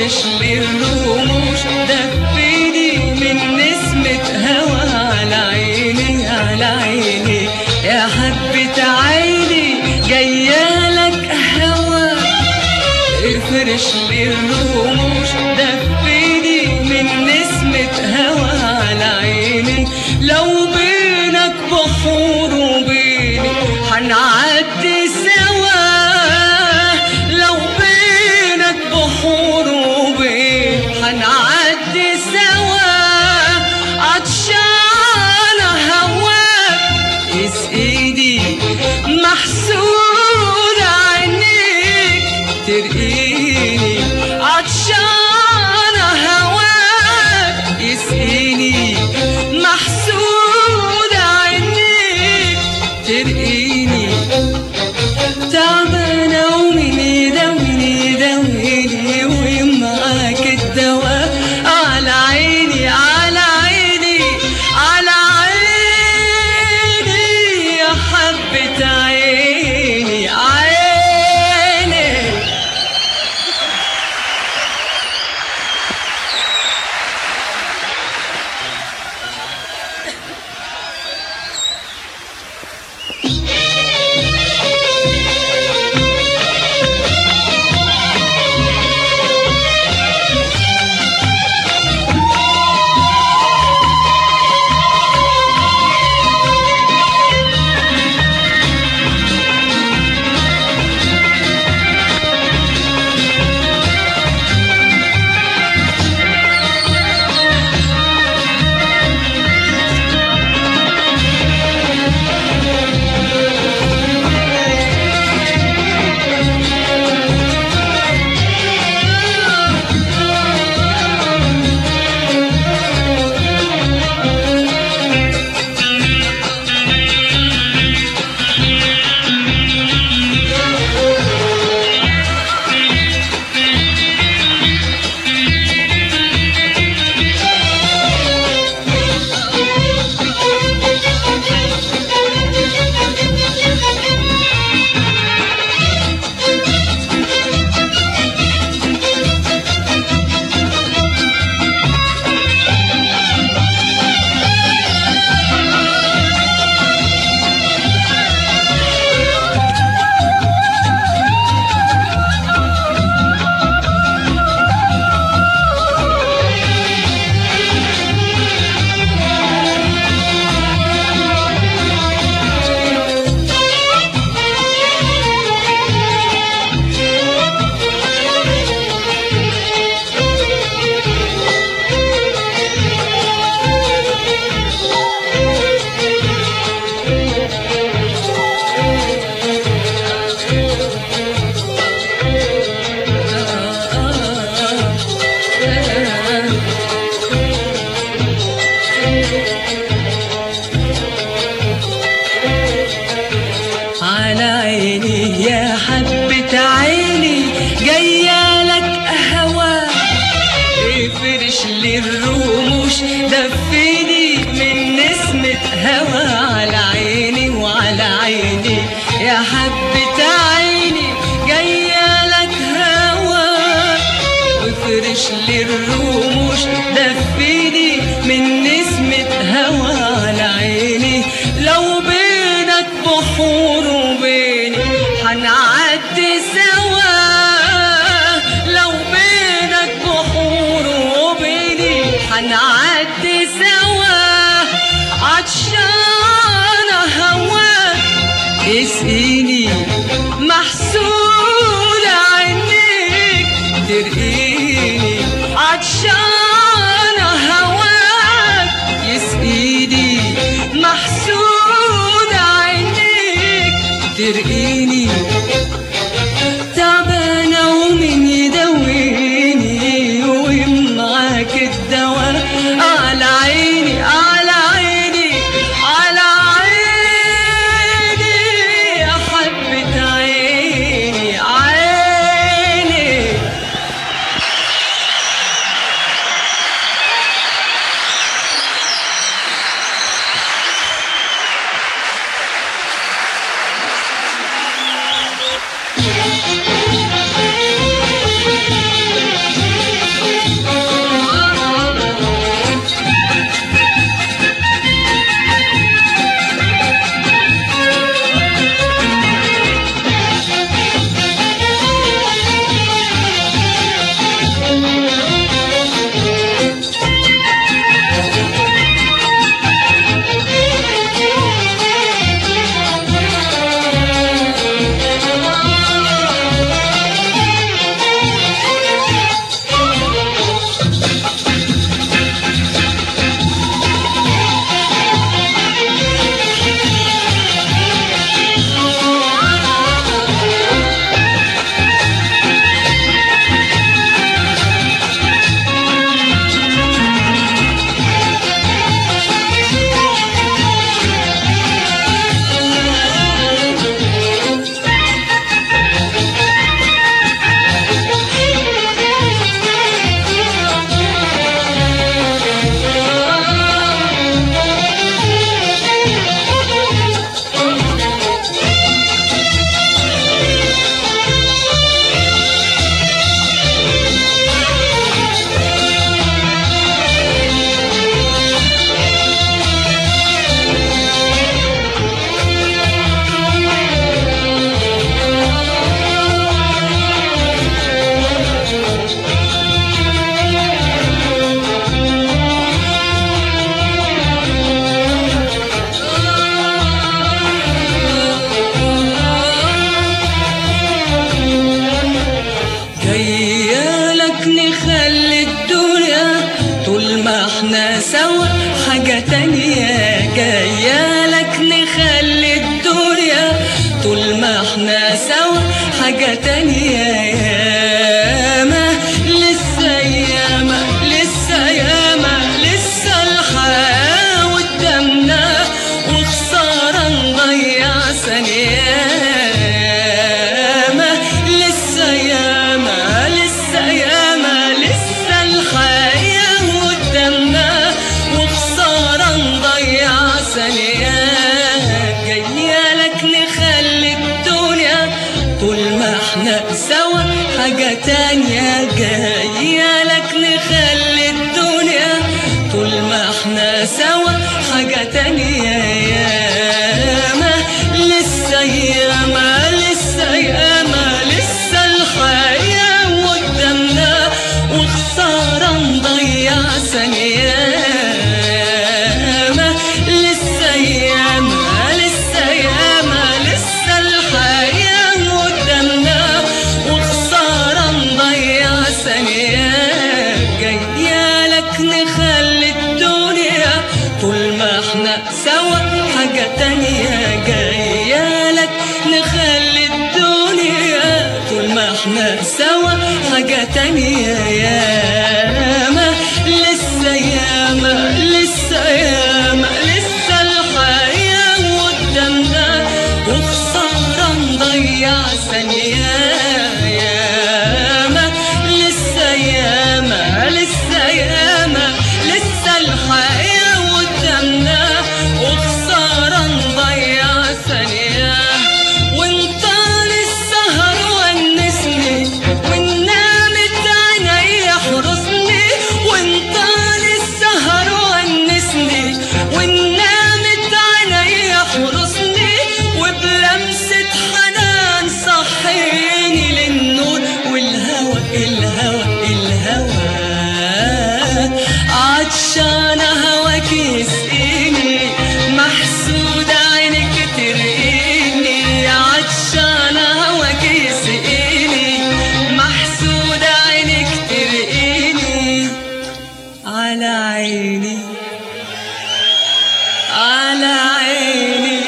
افرش لي الرموش دفيني من نسمة هوا على عيني على عيني يا حبة عيني جايالك هوا. افرش لي الرموش دفيني من نسمة هوا على عيني لو بينك بحور وبيني هنعدي سوا. لو بينك بحور وبيني هنعدي سوا. عطشانة هواك يسقيني محسود عينيك ترقيني. عطشانة هواك يسقيني محسود عينيك ترقيني. تعبانة ومين يداويني يداويني ومعاك الدواء على عيني على عيني على عيني يا حبة عيني عيني. على عيني يا حبة عيني جايالك هوا. افرش لي الرموش دفيني من نسمة هوا على عيني وعلى عيني يا حبة عيني جايالك هوا. افرش لي الرموش دفيني من نسمة هوا على عيني لو بينك بحور وبيني هنعدي سوا. لو بينك بحور وبيني هنعدي سوا. عطشانة هواك يسقيني محسود عينيك ترقيني. عطشانة هواك يسقيني محسود عينيك ترقيني. تعبانة ومين يداويني ومعاك الدواء على عيني على عيني على عيني يا حبة عيني عيني. تانية جايالك نخلي الدنيا طول ما احنا سوا حاجة تانية. ياما لسه ياما لسه ياما لسه الحياة قدامنا وخسارة نضيع ثانية. ياما لسه ياما لسه ياما لسه الحياة قدامنا وخسارة نضيع ثانية. جايالك نخلي الدنيا طول ما احنا سوا حاجة تانية. جايالك نخلي الدنيا طول ما احنا سوا حاجة تانية. ياما لسه ياما لسه ياما لسه الحياة قدامنا وخسارة نضيع ثانية. ياما لسه ياما لسه ياما لسه الحياة قدامنا وخسارة نضيع ثانية. جايالك نخلي الدنيا طول ما احنا سوا حاجة تانية. جايالك نخلي الدنيا طول ما احنا سوا حاجة تانية. ياما لسه ياما لسه ياما لسه الحياة قدامنا وخسارة نضيع ثانية. ياما لسه ياما لسه ياما لسه الحياة قدامنا وخسارة نضيع ثانية. وانت للسهر ونسني ونامت عيني حرسني. وانت للسهر ونسني ونامت عيني حرسني. وبلمسة حنان صحيني للنور والهوى الهوى الهوى. عطشانة هواك يسقيني محسودة عينك ترقيني. عطشانة هواك يسقيني محسودة عينك ترقيني. على عيني على عيني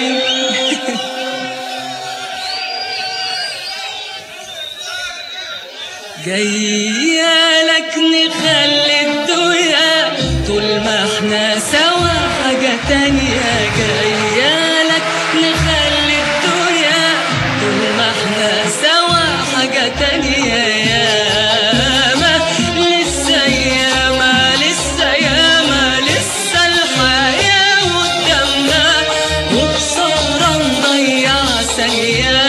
جايالك نخلي الدنيا طول ما احنا سوا حاجة تانية. جايالك نخلي الدنيا طول ما احنا سوا حاجة تانية. ياما لسه ياما لسه ياما لسه الحياة قدامنا وخسارة نضيع ثانية.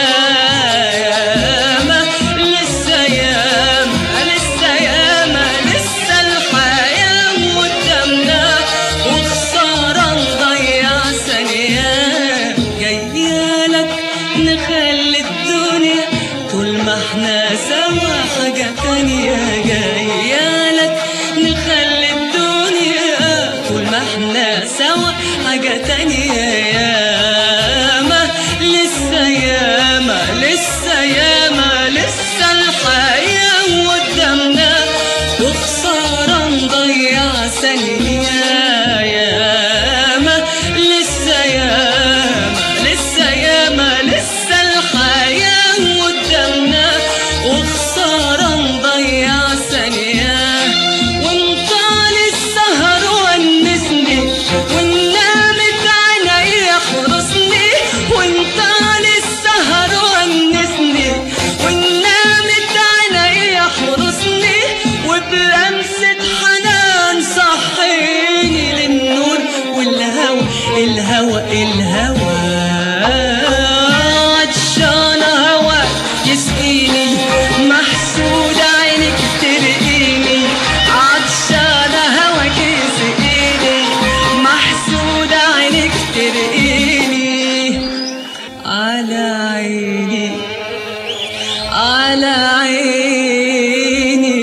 ياما لسه ياما لسه ياما لسه الحياة قدامنا وخسارة نضيع ثانية. جايالك نخلي الدنيا طول ما احنا سوا حاجة تانية. جايالك نخلي الدنيا طول ما احنا سوا حاجة تانية. ياما لسه ياما لسه ياما لسه الحياة قدامنا وخسارة نضيع ثانية. ياما لسه ياما لسه ياما لسه الحياة قدامنا وخسارة نضيع ثانية. وانت للسهر ونسني ونامت عيني حرسني. وانت للسهر ونسني ونامت عيني حرسني. وبلمسة حنان صحيني للنور والهوى الهوى الهوى. عطشانة هواك يسقيني محسودة عينك ترقيني. عطشانة هواك يسقيني محسودة عينك ترقيني. على عيني على عيني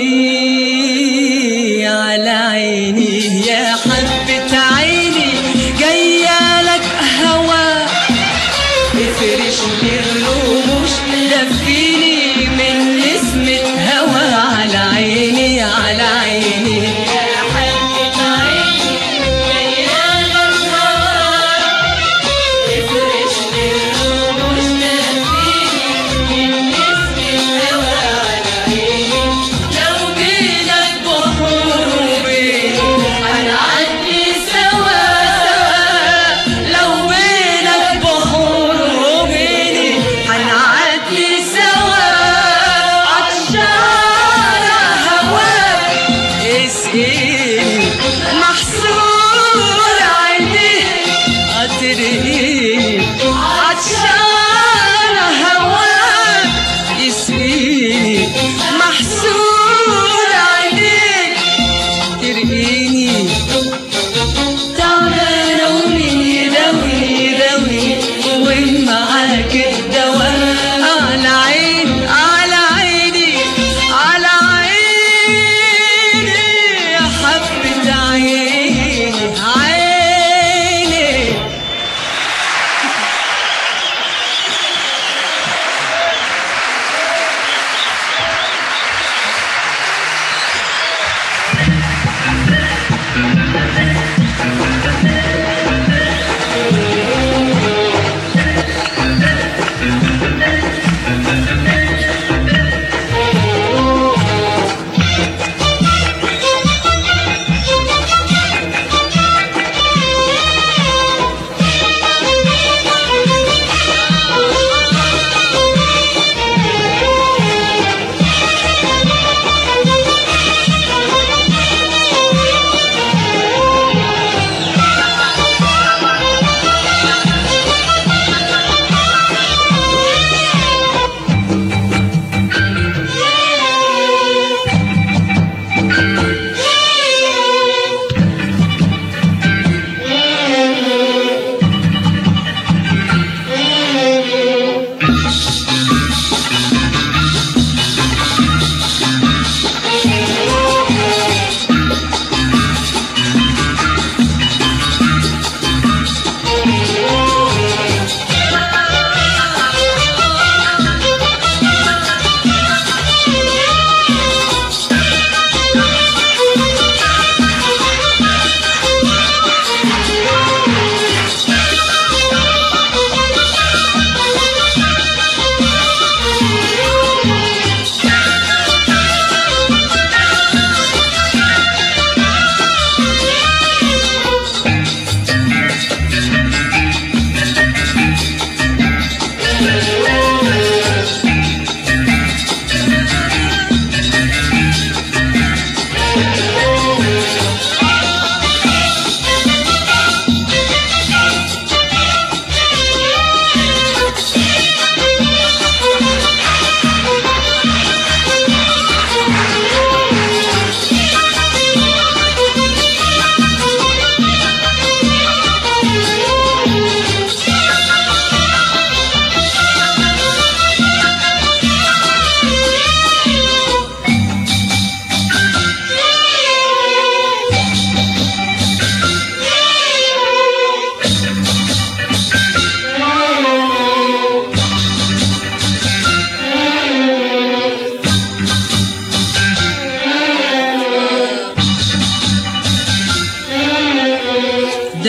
على عيني يا حبة عيني. جايالك هوا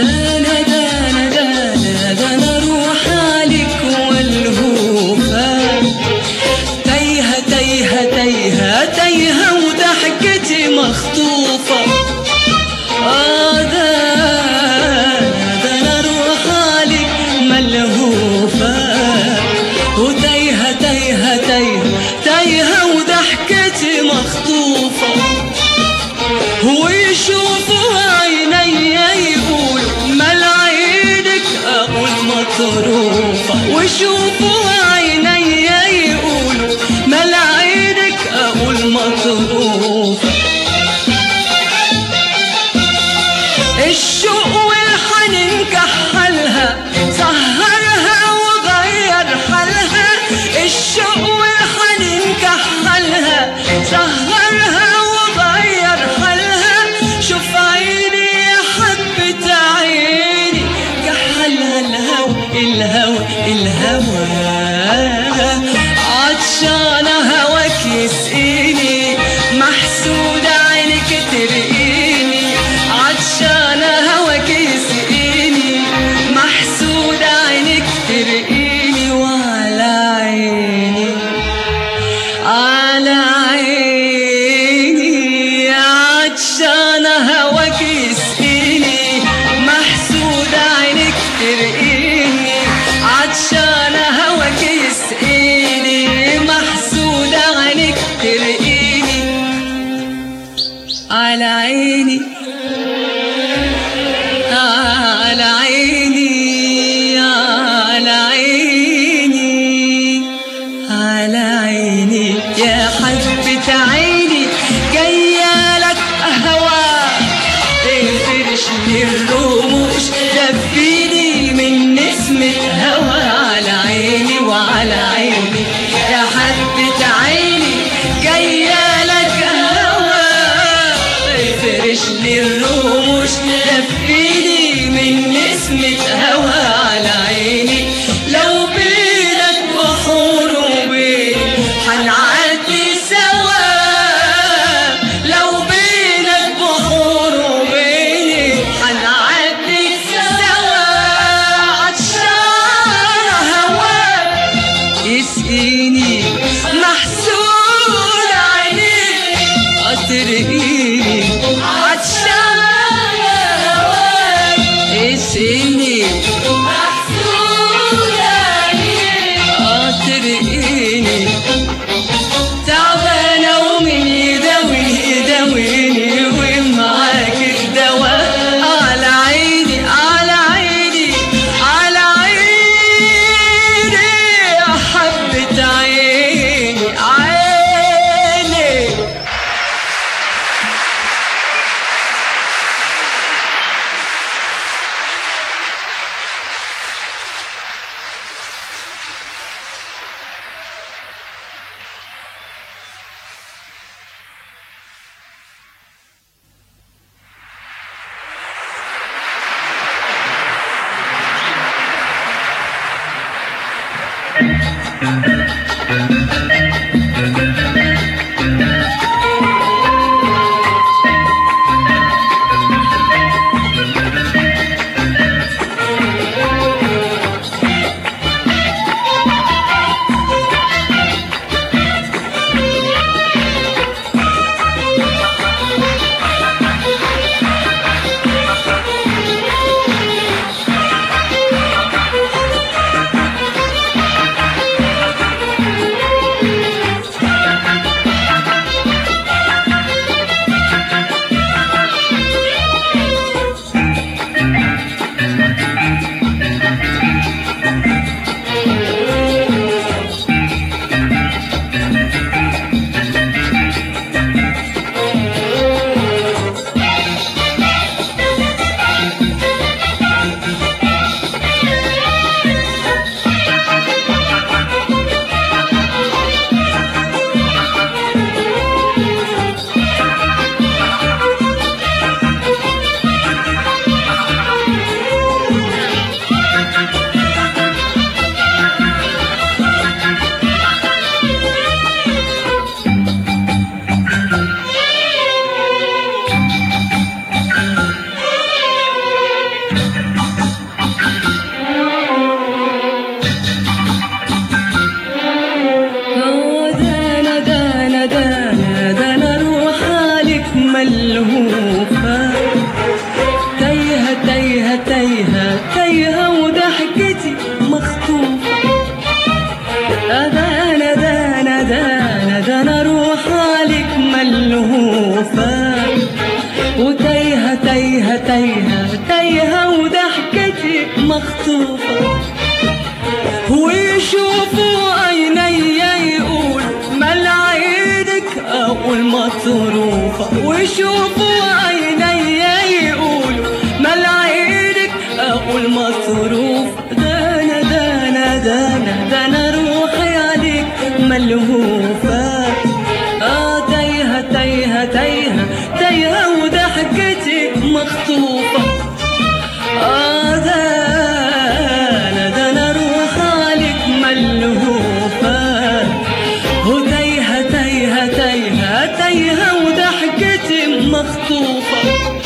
أنا روح عليك والهوفة تايهة تايهة تايهة تايهة وضحكتي مخطوفة. ده أنا روح عليك ملهوفة وتايهة تايهة تايهة تايهة وضحكتي مخطوفة. ويشوفوا عيني يقولوا مال عينك أقول مطروفة. ويشوفوا عيني يقولوا مال عينك أقول مطروفة. الشوق والحنين كحلها سهرها وغير حالها. الشوق والحنين كحلها سهرها وغير حالها. شوف عيني يا حبة عيني كحلها الهوى الهوى الهوى. عطشانة هواك يسقيني محسودة عينك ترقيني. عطشانة هواك يسقيني محسودة عينك ترقيني. وعلى عيني على عيني عطشانة هواك يسقيني محسودة عينك ترقيني. عطشانة هواك يسقيني محسودة عينك ترقيني. على عيني على عيني على عيني على عيني يا حبة عيني جايالك هوا. تفرش لي الرموش دفيني من نسمة هوا. على عيني وعلى عيني يا حبة عيني جايالك هوا. تفرش لي الرموش دفيني من نسمة هوا. على عيني لو بينك بحور وبيني حنعدي سوا. لو بينك بحور وبيني حنعدي سوا. عطشانة هواك يسقيني محسود عينيك ترقيني. عطشانة هواك يسقيني محسود عينيك ترقيني. تعبانة ومين يداويني يداويني ومعاك الدواء. على عيني على عيني على عيني يا حبة عيني عيني. دانا روحها لك ملهوفة، تايهة تايهة تايهة تايهة وضحكتي مخطوفة. دانا دانا دانا دانا روحها لك ملهوفة، وتايهة تايهة تايهة تايهة وضحكتي مخطوفة. ويشوفوا عيني يقول مال عيدك أقول مطروفة، ويشوفوا عيني يقول مال عيدك أقول مطروفة. دانا دانا دانا دانا روحي عليك ملهوفة، تايهة تايهة تايهة تايهة وضحكتي مخطوفة. دانا روحها لك ملهوفة، وتايهة تايهة تايهة تايهة وضحكتي مخطوفة.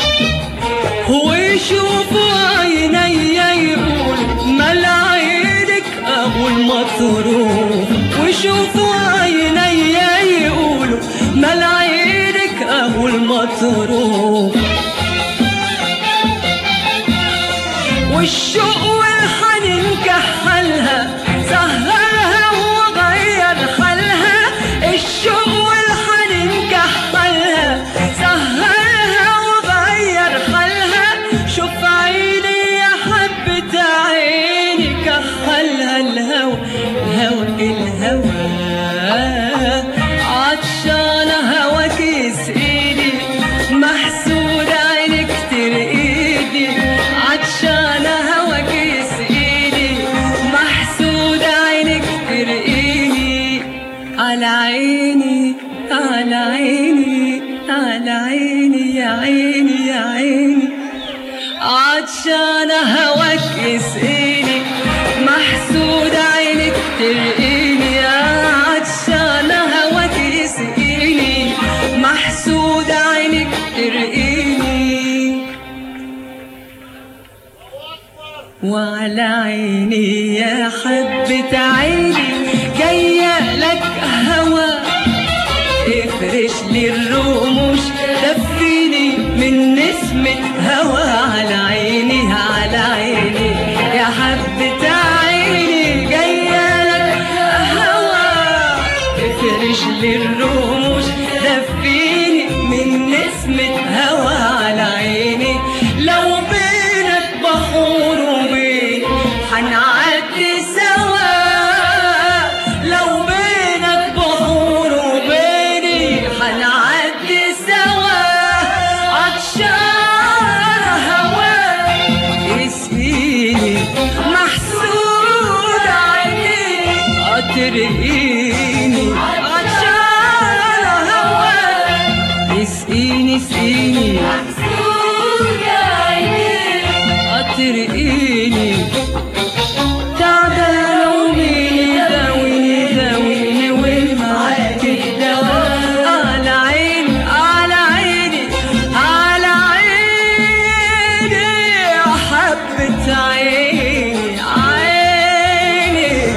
ويشوفوا عيني يقول مال عيدك أقول مطروف، ويشوفوا عيني يقولوا مال عيدك أقول مطروف. والشوق والحنين كحلها سهرها وغير حالها، الشوق والحنين كحلها سهرها وغير حالها. شوف عيني يا حبة عيني كحلها الهوى الهوى الهوى، عطشانة هواك يسقيني محسود عينك ترقيني، عطشانة هواك يسقيني محسود عينك ترقيني. على عيني على عيني على عيني يا عيني يا عيني، عطشانة هواك يسقيني محسود عينك ترقيني. عطشانة هواك يسقيني محسود عينك ترقيني. وعلى عيني يا حبة عيني جاية لك هوا، افرش لي الرموش دفيني من نسمة هوا. على عيني على عيني يا حبة عيني جاية لك هوا، افرش لي الرموش دفيني من نسمة هوا. على عيني لو بينك بحور وبين هنعدي سوا، لو بينك بحور وبيني هنعدي سوا. عطشان هواك يسقيني محسود عيني ترقيني. عطشان هواك يسقيني يسقيني محسود عيني ترقيني. تعبانة ومين يداويني يداويني ومعاك الدواء. على عيني على عيني على عيني يا حبة عيني عيني.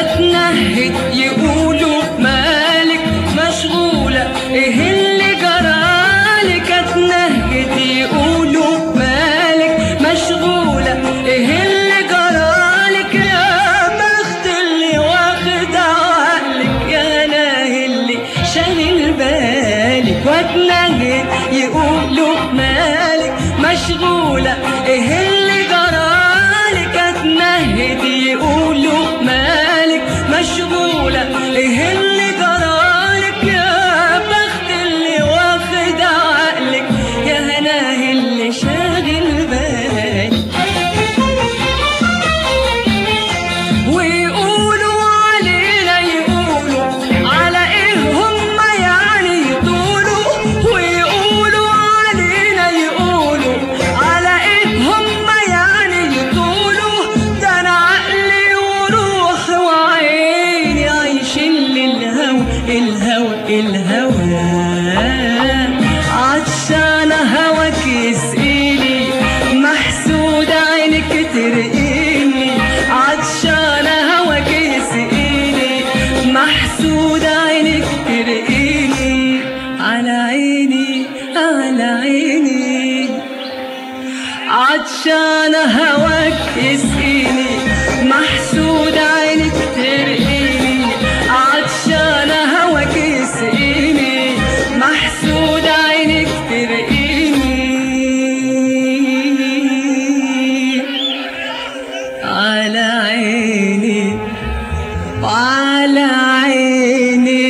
واتنهد يقولوا مالك مشغولة ايه اللي جرالك، اتنهد يقولوا مالك مشغولة ايه اللي جرالك، يا بخت اللي واخد عقلك، يا ناهي اللي شاغل بالك. واتنهد يقولوا مالك مشغولة ايه اللي جرالك، اتنهد يقولوا مالك مشغولة ايه اللي جرالك، يا بخت اللي واخد عقلك، يا هناه اللي شاغل بالك. ويقولوا علينا يقولوا على ايه هم يعني يطولوا، ويقولوا علينا يقولوا على ايه هم يعني يطولوا، ده انا عقلي وروحي وعيني عايشين للهوى الهوى الهوى. عطشانة هواك يسقيني، محسودة عينك ترقيني، عطشانة هواك يسقيني، محسودة عينك ترقيني، على عيني على عيني. عطشانة هواك يسقيني، محسودة عينك ترقيني، عطشانة هواك يسقيني، محسودة عينك ترقيني، على عيني وعلى عيني.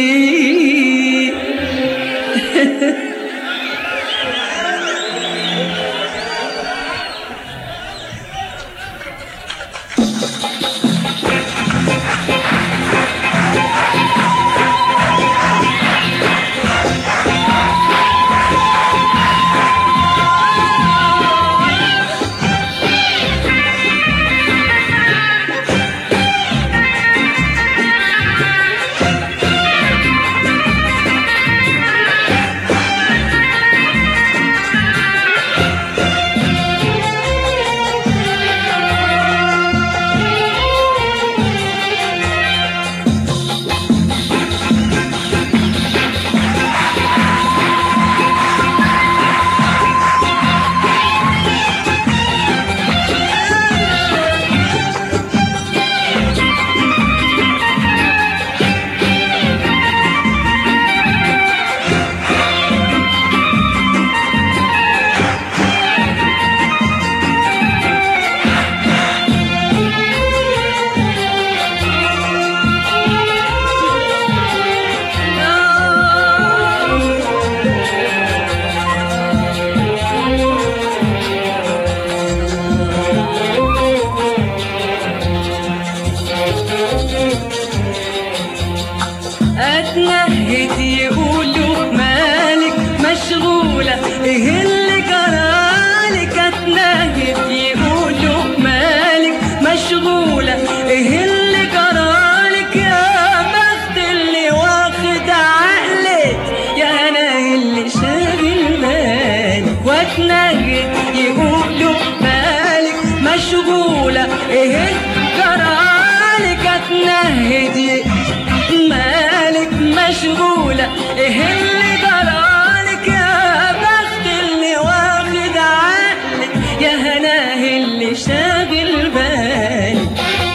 اتنهد يقولوا مالك مشغولة ايه اللي جرالك، اتنهد يقولوا مالك مشغولة ايه اللي جرالك، يا بخت اللي واخد عقلك، يا هناه اللي شاغل بالك. واتنهد يقولوا مالك مشغولة ايه جرالك، اتنهد مالك مشغولة ايه اللي جرالك، يا بخت اللي واخد عقلك، يا هناه اللي شاغل بالك.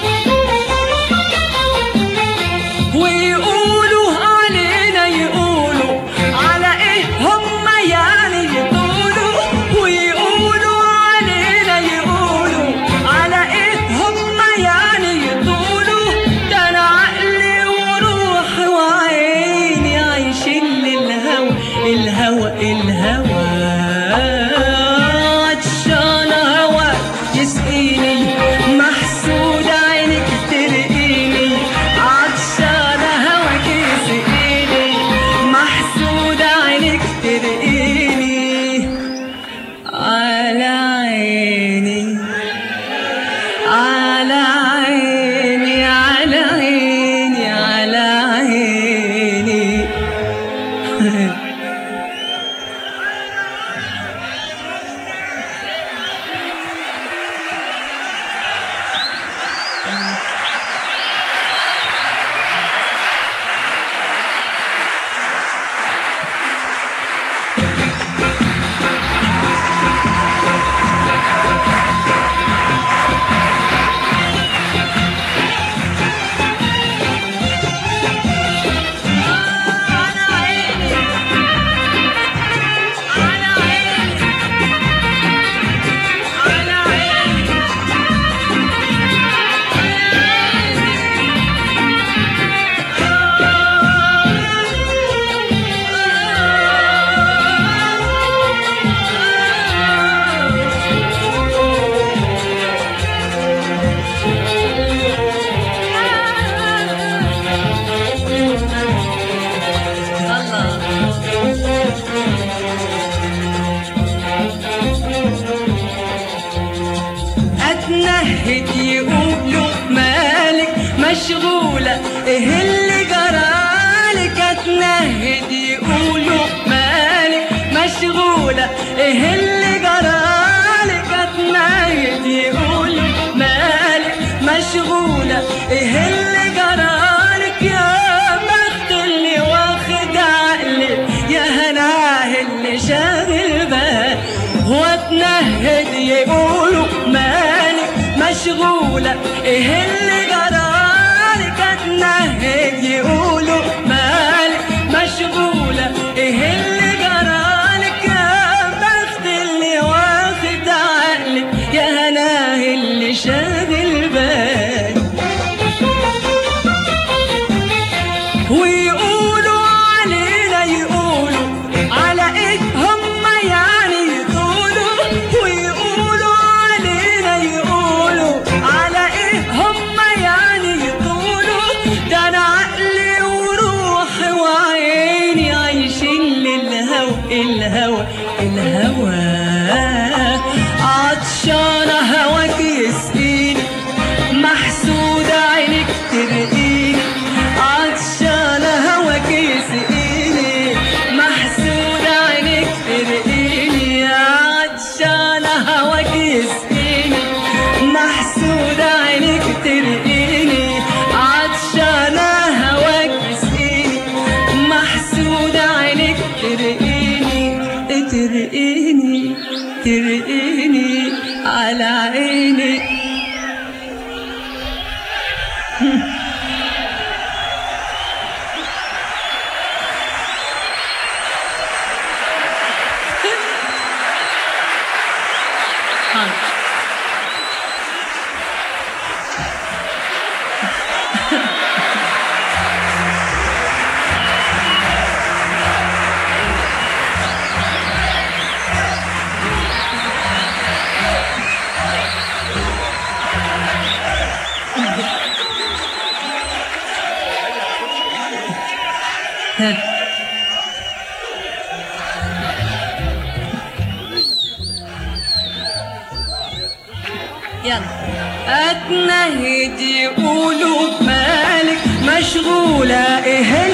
ويقولوا علينا يقولوا على ايه هم يعني يطولوا، ويقولوا علينا يقولوا على ايه هم يعني يطولوا، ده انا عقلي وروحي وعيني عايشين لله اتنهد يقولوا مالك مشغولة ايه اللي جرالك، اتنهد يقولوا مالك مشغولة ايه اللي جرالك، اتنهد يقولوا مالك مشغولة ايه اللي جرالك، يا بخت اللي واخد عقلك، يا هناه اللي شاغل بالك. واتنهد يقولوا مالك مشغولة ايه اللي جرالك، اتنهد يقولوا مالك مشغولة ايه اللي جرالك، يا بخت اللي واخد عقلك، يا هناه اللي شاغل بالك. ويقولوا علينا يقولوا على ايه هم يعني يقولوا، ويقولوا علينا يقولوا على ايه هم يعني يقولوا، ده انا عقلي وروحي وعيني عايشين للهوى الهوى الهوى، عطشانة هواك يسقيني، محسودة عينك ترقيني، عطشانة هواك يسقيني، محسودة عينك ترقيني، عطشانة هواك يسقيني، محسودة عينك ترقيني، عطشانة هواك يسقيني، محسودة عينك ترقيني، ترقيني ترقيني على عيني. يلا. اتنهد يقولوا مالك مشغولة ايه،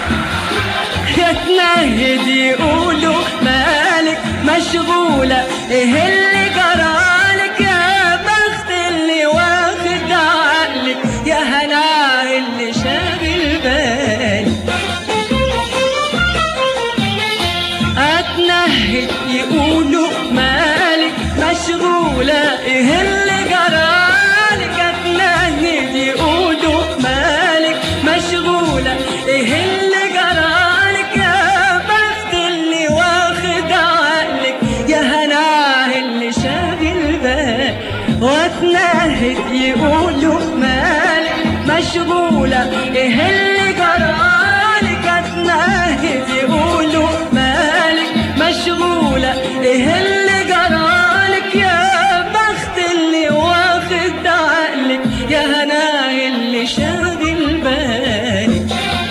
اتنهد يقولوا مالك مشغولة ايه اللي جرالك، يا بخت اللي واخد عقلك، يا هناه اللي شاغل بالك. اتنهد يقولوا مالك مشغولة ايه اللي جرالك، اتنهد يقولوا مالك مشغولة ايه اللي جرالك، يا بخت اللي واخد عقلك، يا هناه اللي شاغل بالك. واتنهد يقولوا مالك مشغولة ايه اللي جرالك، اتنهد يقولوا مالك مشغولة ايه اللي جرالك، يا بخت اللي واخد عقلك، يا هناه اللي شاغل بالك.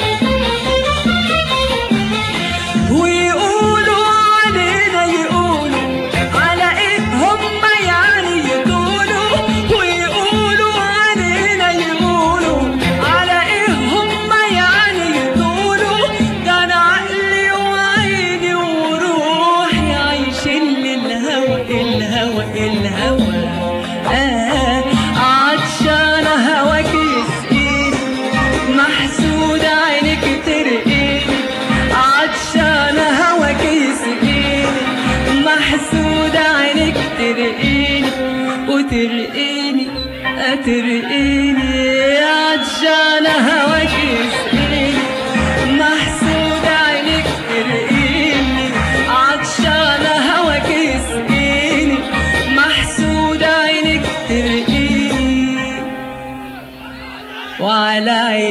ويقولوا علينا يقولوا على ايه هم يعني يقولوا، ويقولوا علينا يقولوا على ايه هم يعني يقولوا، ده انا عقلي وعيني وروحي عايشين للهوى الهوى الهوى، عطشانة هواك يسقيني، محسودة عينك ترقيني، عطشانة هواك يسقيني، محسودة عينك ترقيني، وترقيني ترقيني، عطشانة هواك يسقيني. على عيني